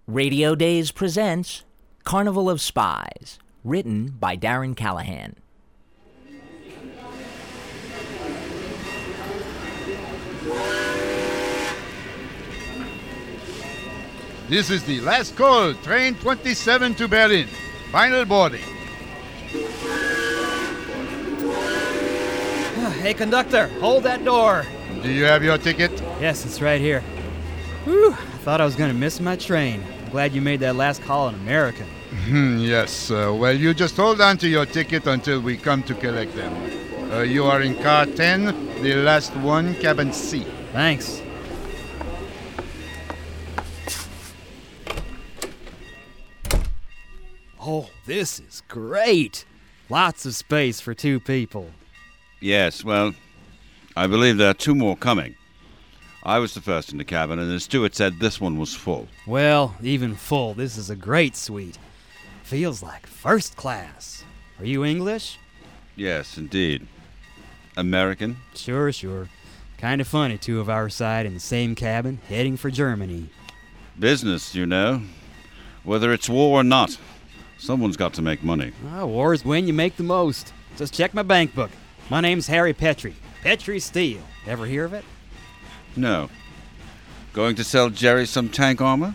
Radio Days presents Carnival of Spies, written by Darren Callahan. This is the last call, train 27 to Berlin. Final boarding. Hey, conductor, hold that door. Do you have your ticket? Yes, it's right here. Whew, I thought I was going to miss my train. I'm glad you made that last call in American. Yes, well, you just hold on to your ticket until we come to collect them. You are in car 10, the last one, cabin C. Thanks. Oh, this is great. Lots of space for two people. Yes, well, I believe there are two more coming. I was the first in the cabin, and the steward said this one was full. Well, even full, this is a great suite. Feels like first class. Are you English? Yes, indeed. American? Sure. Kind of funny, two of our side in the same cabin, heading for Germany. Business, you know. Whether it's war or not, someone's got to make money. War is when you make the most. Just check my bank book. My name's Harry Petrie. Petrie Steel. Ever hear of it? No. Going to sell Jerry some tank armor?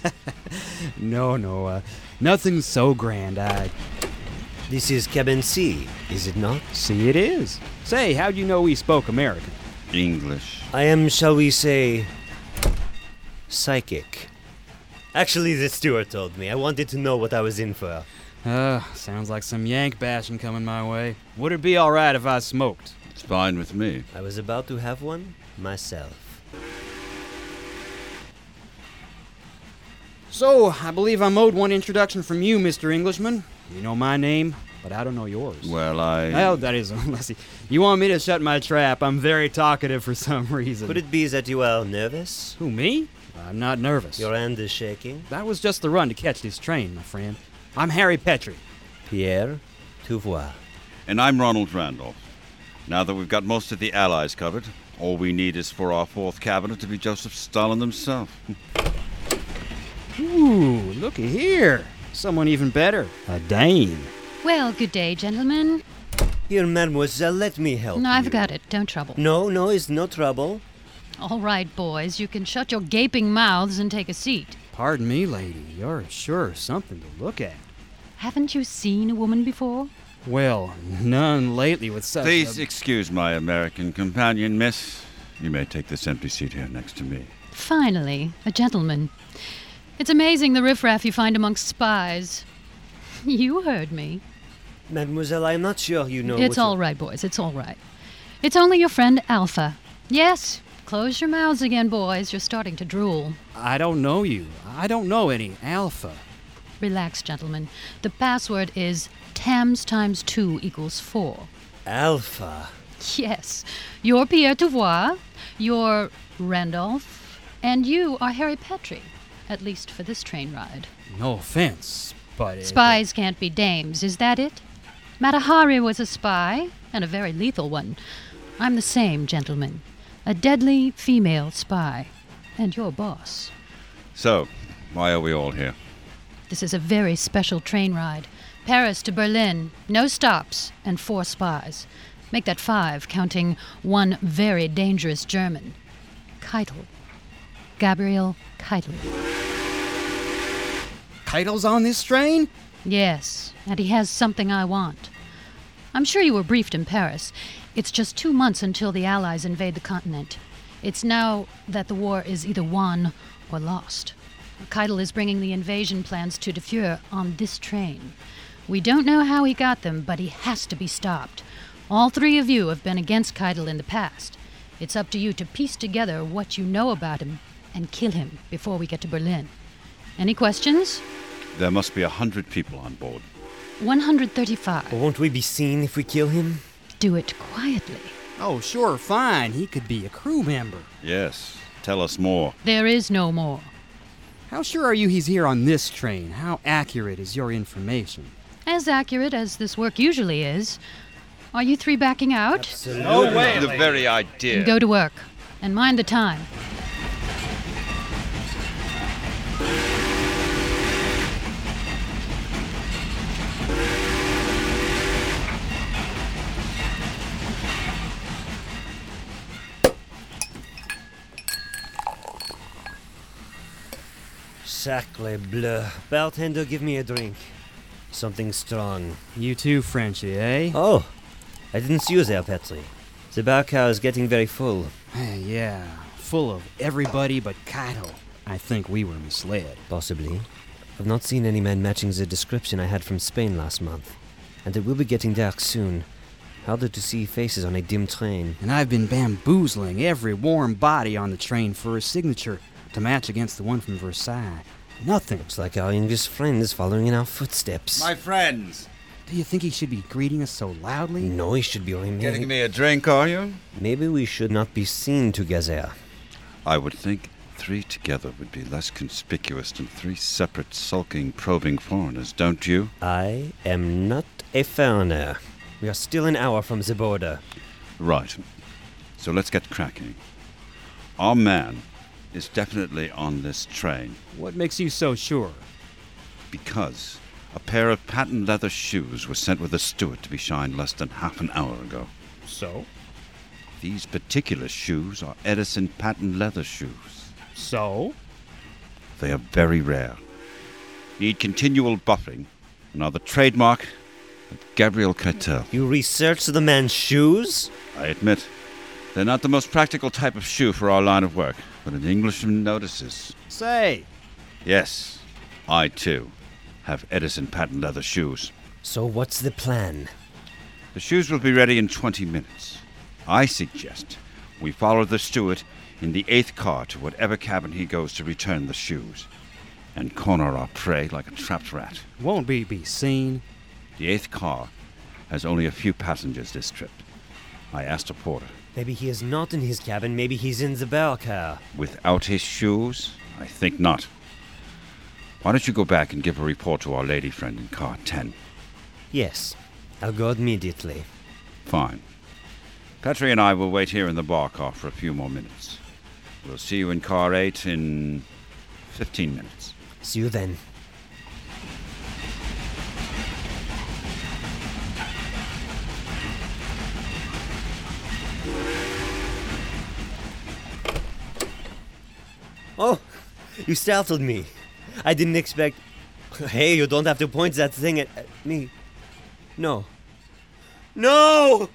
No. Nothing so grand. This is cabin C, is it not? See, it is. Say, how'd you know we spoke American? English. I am, shall we say, psychic. Actually, the steward told me. I wanted to know what I was in for. Sounds like some Yank bashing coming my way. Would it be all right if I smoked? It's fine with me. I was about to have one myself. So, I believe I'm owed one introduction from you, Mr. Englishman. You know my name, but I don't know yours. Well, Well, that is, let's see. You want me to shut my trap? I'm very talkative for some reason. Could it be that you are nervous? Who, me? I'm not nervous. Your hand is shaking? That was just the run to catch this train, my friend. I'm Harry Petrie. Pierre Touvois. And I'm Ronald Randolph. Now that we've got most of the Allies covered, all we need is for our fourth cabinet to be Joseph Stalin himself. Ooh, looky here. Someone even better. A dame. Well, good day, gentlemen. Here, mademoiselle, let me help No, you. I've got it. Don't trouble. No, it's no trouble. All right, boys. You can shut your gaping mouths and take a seat. Pardon me, lady. You're sure something to look at. Haven't you seen a woman before? Well, none lately with such Please excuse my American companion, miss. You may take this empty seat here next to me. Finally, a gentleman. It's amazing the riffraff you find amongst spies. You heard me. Mademoiselle, I'm not sure you know It's all right, boys. It's all right. It's only your friend Alpha. Yes, close your mouths again, boys. You're starting to drool. I don't know you. I don't know any Alpha. Relax, gentlemen. The password is Tams times 2 equals 4. Alpha. Yes. You're Pierre Touvois, you're Randolph, and you are Harry Petrie. At least for this train ride. No offense, but... Spies can't be dames, is that it? Matahari was a spy, and a very lethal one. I'm the same, gentlemen. A deadly female spy. And your boss. So, why are we all here? This is a very special train ride. Paris to Berlin, no stops, and 4 spies. Make that 5, counting one very dangerous German. Keitel. Gabriel Keitel. Keitel's on this train? Yes, and he has something I want. I'm sure you were briefed in Paris. It's just 2 months until the Allies invade the continent. It's now that the war is either won or lost. Keitel is bringing the invasion plans to Dufour on this train. We don't know how he got them, but he has to be stopped. All 3 of you have been against Keitel in the past. It's up to you to piece together what you know about him and kill him before we get to Berlin. Any questions? There must be 100 people on board. 135. Won't we be seen if we kill him? Do it quietly. Oh, sure, fine. He could be a crew member. Yes, tell us more. There is no more. How sure are you he's here on this train? How accurate is your information? As accurate as this work usually is. Are you 3 backing out? Absolutely. No way. The very idea. Then go to work. And mind the time. Sacre bleu. Bartender, give me a drink. Something strong. You too, Frenchie, eh? Oh, I didn't see you there, Petri. The bar car is getting very full. Yeah, full of everybody but Kaito. I think we were misled. Possibly. I've not seen any man matching the description I had from Spain last month. And it will be getting dark soon. Harder to see faces on a dim train. And I've been bamboozling every warm body on the train for a signature to match against the one from Versailles. Nothing. Looks like our English friend is following in our footsteps. My friends, Do you think he should be greeting us so loudly? No, he should be remaining. getting me a drink, are you? Maybe we should not be seen together. I would think 3 together would be less conspicuous than 3 separate, sulking, probing foreigners, don't you? I am not a foreigner. We are still an hour from the border. Right. So let's get cracking. Our man is definitely on this train What makes you so sure? because a pair of patent leather shoes were sent with a steward to be shined less than half an hour ago. So? These particular shoes are Edison patent leather shoes. So? They are very rare, need continual buffing, and are the trademark of Gabriel Keitel. You researched the man's shoes? I admit, they're not the most practical type of shoe for our line of work, but an Englishman notices. Say! Yes, I too have Edison patent leather shoes. So what's the plan? The shoes will be ready in 20 minutes. I suggest we follow the steward in the 8th car to whatever cabin he goes to return the shoes, and corner our prey like a trapped rat. Won't we be seen? The 8th car has only a few passengers this trip. I asked a porter. Maybe he is not in his cabin, maybe he's in the bar car. Without his shoes? I think not. Why don't you go back and give a report to our lady friend in car 10? Yes, I'll go immediately. Fine. Petri and I will wait here in the bar car for a few more minutes. We'll see you in car 8 in 15 minutes. See you then. Oh, you startled me. I didn't expect... Hey, you don't have to point that thing at me. No. No!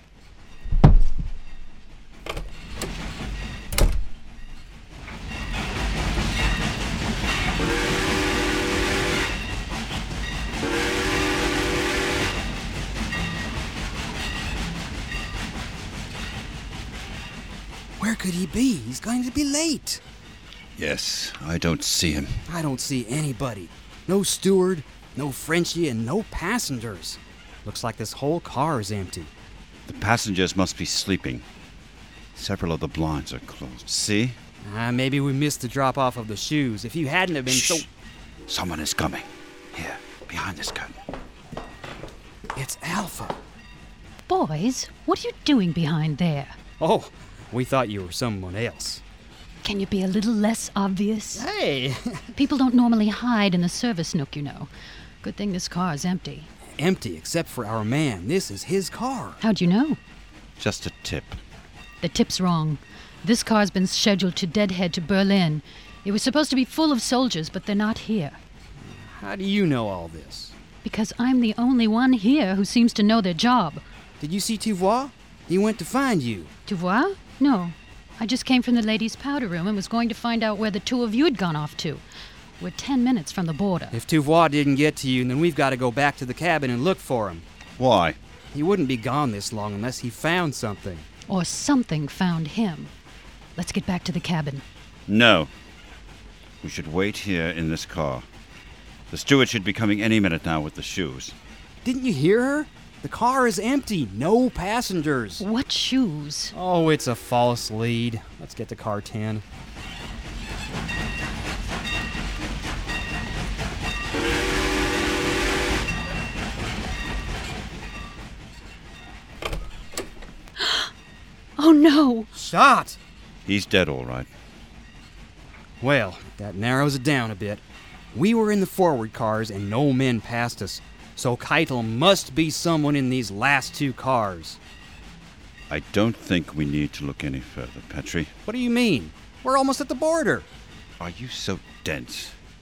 Where could he be? He's going to be late. Yes, I don't see him. I don't see anybody. No steward, no Frenchie, and no passengers. Looks like this whole car is empty. The passengers must be sleeping. Several of the blinds are closed. See? Maybe we missed the drop-off of the shoes. If you hadn't have been so... Shh. Someone is coming. Here, behind this curtain. It's Alpha. Boys, what are you doing behind there? Oh, we thought you were someone else. Can you be a little less obvious? Hey! People don't normally hide in the service nook, you know. Good thing this car is empty. Empty except for our man. This is his car. How'd you know? Just a tip. The tip's wrong. This car's been scheduled to deadhead to Berlin. It was supposed to be full of soldiers, but they're not here. How do you know all this? Because I'm the only one here who seems to know their job. Did you see Tuvois? He went to find you. Tu vois? No. I just came from the ladies' powder room and was going to find out where the two of you had gone off to. We're 10 minutes from the border. If Tuvois didn't get to you, then we've got to go back to the cabin and look for him. Why? He wouldn't be gone this long unless he found something. Or something found him. Let's get back to the cabin. No. We should wait here in this car. The steward should be coming any minute now with the shoes. Didn't you hear her? The car is empty. No passengers. What shoes? Oh, it's a false lead. Let's get to car 10. Oh no! Shot! He's dead, all right. Well, that narrows it down a bit. We were in the forward cars and no men passed us. So Keitel must be someone in these last 2 cars. I don't think we need to look any further, Petri. What do you mean? We're almost at the border. Are you so dense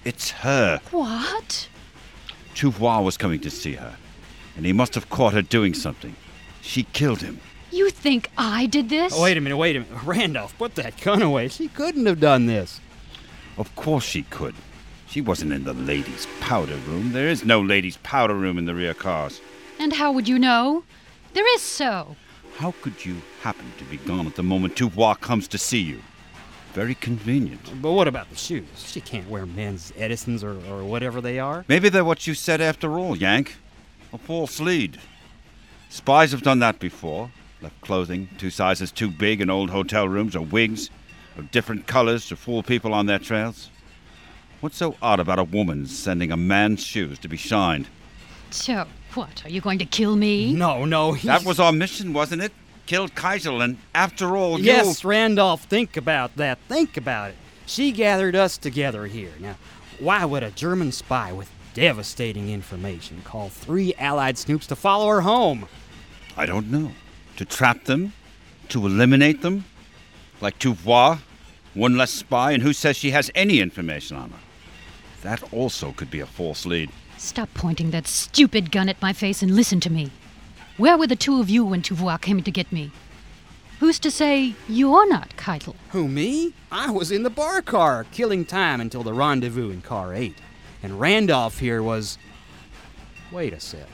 It's her. What? Tuvois was coming to see her, and he must have caught her doing something. She killed him. You think I did this? Oh, wait a minute. Randolph, put that gun away. She couldn't have done this. Of course she could. She wasn't in the ladies' powder room. There is no ladies' powder room in the rear cars. And how would you know? There is so. How could you happen to be gone at the moment Tuvois comes to see you? Very convenient. But what about the shoes? She can't wear men's Edisons or whatever they are. Maybe they're what you said after all, Yank. A false lead. Spies have done that before. Left clothing 2 sizes too big in old hotel rooms, or wigs of different colors to fool people on their trails. What's so odd about a woman sending a man's shoes to be shined? So, what, are you going to kill me? No. That was our mission, wasn't it? Kill Keitel, and after all, Yes, Randolph, think about that. Think about it. She gathered us together here. Now, why would a German spy with devastating information call 3 Allied snoops to follow her home? I don't know. To trap them? To eliminate them? Like Tuvois? One less spy, and who says she has any information on her? That also could be a false lead. Stop pointing that stupid gun at my face and listen to me. Where were the 2 of you when Tuvois came to get me? Who's to say you're not Keitel? Who, me? I was in the bar car, killing time until the rendezvous in car 8. And Randolph here was... Wait a sec.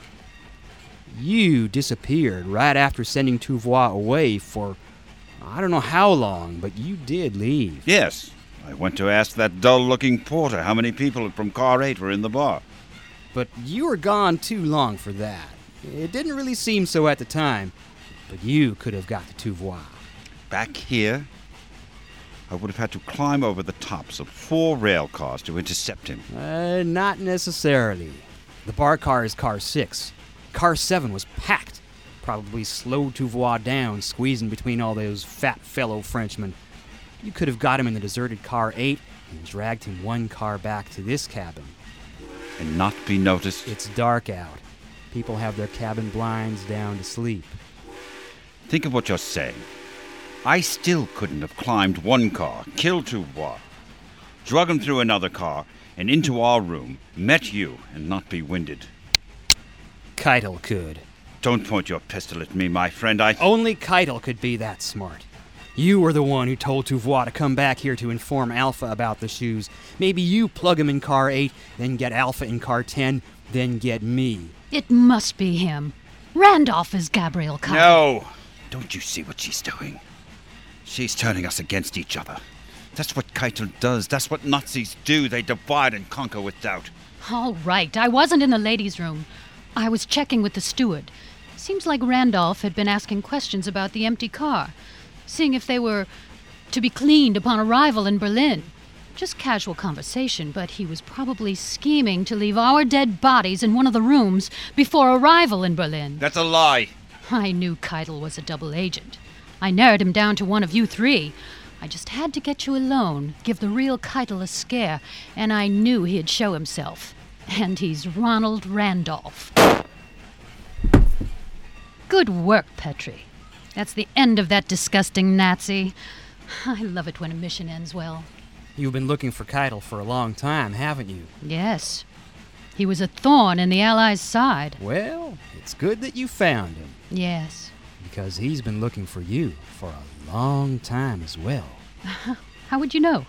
You disappeared right after sending Tuvois away for... I don't know how long, but you did leave. Yes, I went to ask that dull-looking porter how many people from car 8 were in the bar. But you were gone too long for that. It didn't really seem so at the time, but you could have got to Tuvois. Back here, I would have had to climb over the tops of 4 rail cars to intercept him. Not necessarily. The bar car is car 6. Car 7 was packed. Probably slowed Tuvois down, squeezing between all those fat fellow Frenchmen. You could have got him in the deserted car 8 and dragged him 1 car back to this cabin. And not be noticed. It's dark out. People have their cabin blinds down to sleep. Think of what you're saying. I still couldn't have climbed 1 car, killed Tuvois, drug him through another car, and into our room, met you, and not be winded. Keitel could. Don't point your pistol at me, my friend. Only Keitel could be that smart. You were the one who told Tuvois to come back here to inform Alpha about the shoes. Maybe you plug him in car 8, then get Alpha in car 10, then get me. It must be him. Randolph is Gabriel Keitel. No! Don't you see what she's doing? She's turning us against each other. That's what Keitel does. That's what Nazis do. They divide and conquer with doubt. All right, I wasn't in the ladies' room. I was checking with the steward. Seems like Randolph had been asking questions about the empty car, seeing if they were to be cleaned upon arrival in Berlin. Just casual conversation, but he was probably scheming to leave our dead bodies in one of the rooms before arrival in Berlin. That's a lie. I knew Keitel was a double agent. I narrowed him down to one of you 3. I just had to get you alone, give the real Keitel a scare, and I knew he'd show himself. And he's Ronald Randolph. Good work, Petrie. That's the end of that disgusting Nazi. I love it when a mission ends well. You've been looking for Keitel for a long time, haven't you? Yes. He was a thorn in the Allies' side. Well, it's good that you found him, Yes. because he's been looking for you for a long time as well. How would you know?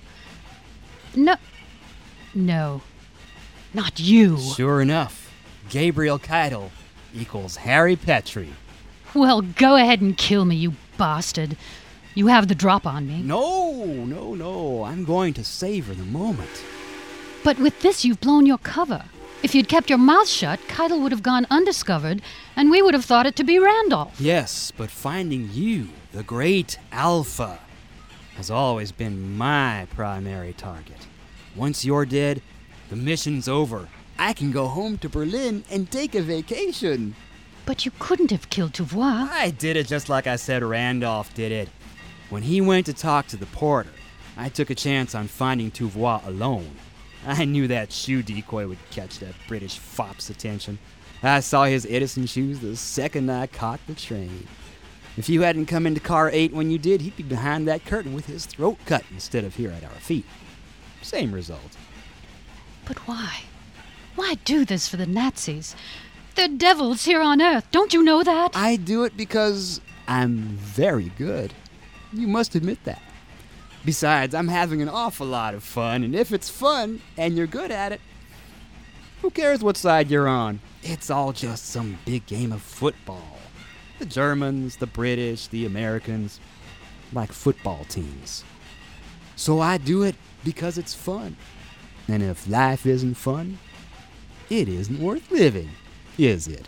No. Not you. Sure enough, Gabriel Keitel equals Harry Petrie. Well, go ahead and kill me, you bastard. You have the drop on me. No. I'm going to savor the moment. But with this, you've blown your cover. If you'd kept your mouth shut, Keitel would have gone undiscovered, and we would have thought it to be Randolph. Yes, but finding you, the great Alpha, has always been my primary target. Once you're dead, the mission's over. I can go home to Berlin and take a vacation. But you couldn't have killed Tuvois. I did it just like I said Randolph did it. When he went to talk to the porter, I took a chance on finding Tuvois alone. I knew that shoe decoy would catch that British fop's attention. I saw his Edison shoes the second I caught the train. If you hadn't come into car 8 when you did, he'd be behind that curtain with his throat cut instead of here at our feet. Same result. But why? Why do this for the Nazis? They're devils here on Earth. Don't you know that? I do it because I'm very good. You must admit that. Besides, I'm having an awful lot of fun, and if it's fun and you're good at it, who cares what side you're on? It's all just some big game of football. The Germans, the British, the Americans, like football teams. So I do it because it's fun. And if life isn't fun, it isn't worth living, is it?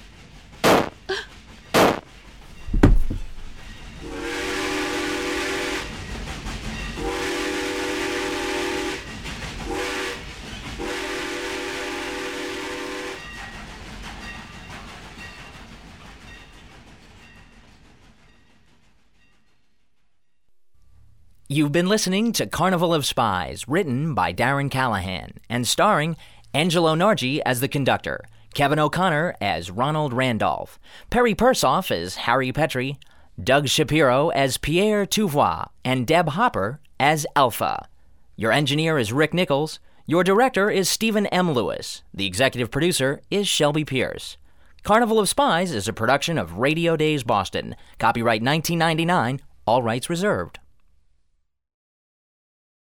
You've been listening to Carnival of Spies, written by Darren Callahan, and starring Angelo Nargi as the conductor, Kevin O'Connor as Ronald Randolph, Perry Persoff as Harry Petrie, Doug Shapiro as Pierre Touvois, and Deb Hopper as Alpha. Your engineer is Rick Nichols. Your director is Stephen M. Lewis. The executive producer is Shelby Pierce. Carnival of Spies is a production of Radio Days Boston. Copyright 1999, all rights reserved.